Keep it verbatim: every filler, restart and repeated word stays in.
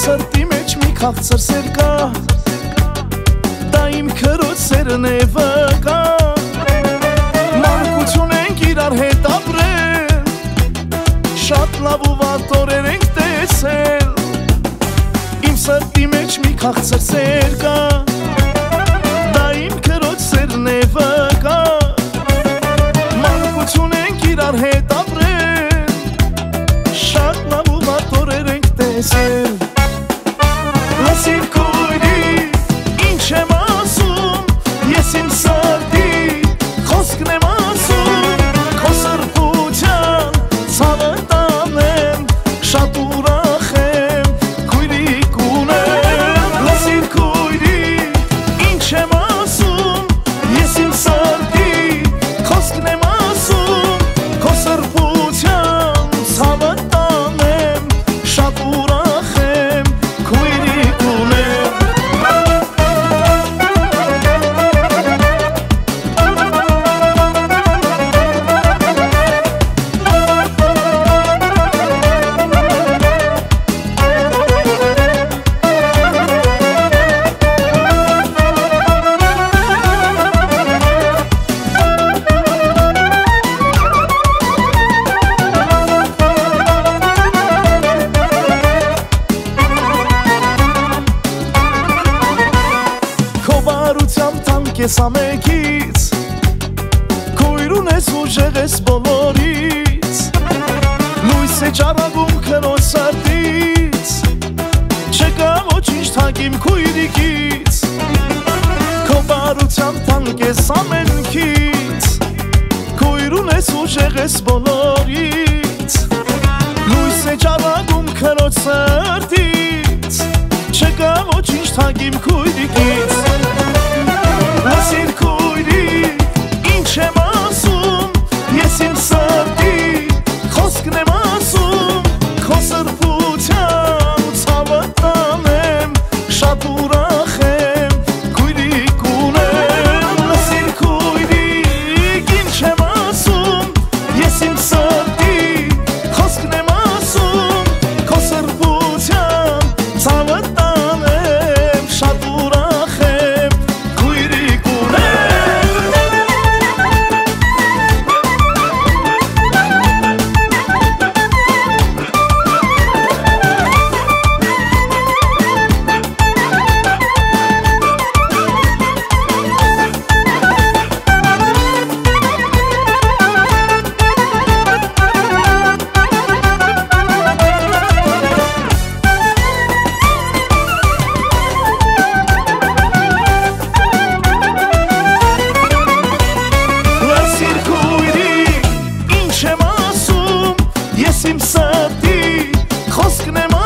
սրտի մեջ մի քաղցր սեր կա, դա իմ քրոջ սերն է վկա։ Մանկություն ենք իրար հետ ապրել, շատ լավ ու վատ օրեր ենք տեսել, իմ սրտի մեջ մի քաղցր սեր կա, դա իմ քրոջ սերն է վկա։ Մանկություն ենք իրար հետ ապրել, շատ լավ ու վատ օրեր ենք տեսել։ Լսիր քույրիկ, ինչ եմ ասում, ես իմ սրտի խոսքն եմ ասում, քո սրբության ցավը տանեմ, շատ ուրախ եմ քույրիկ ունեմ։ Լսիր քույրիկ, ինչ եմ ասում, ես իմ սրտի խոսքն եմ ասում, քո սրբության ցավը տանեմ, շատ ուրախ եմ քույրիկ ունեմ։ Ես ամենքից քույր ունես ուժեղ ես բոլորից, լույս է ճառագում քրոջ սրտից, չկա ոչինչ թանկ իմ քույրիկից։ Քո բարությամբ թանկ ես ամենքից, քույր ունես ուժեղ ես բոլորից, լույս է ճառագում քրոջ սրտից, չկա ոչինչ թանկ իմ քույրիկից։ Լսիր քույրիկ, ինչ եմ ասում, ես իմ սրտի խոսքն եմ ասում, քո սրբության ցավը տանեմ, շատ ուրախ եմ քույրիկ ունեմ։ Լսիր քույրիկ, ինչ եմ ասում, ես իմ սրտի խոսքն եմ ասում, քո սրբության ցավը տանեմ, շատ ուրախ եմ քույրիկ ունեմ։ Լսիր քույրիկ, ինչ եմ ասում, ես իմ սրտի խոսքն եմ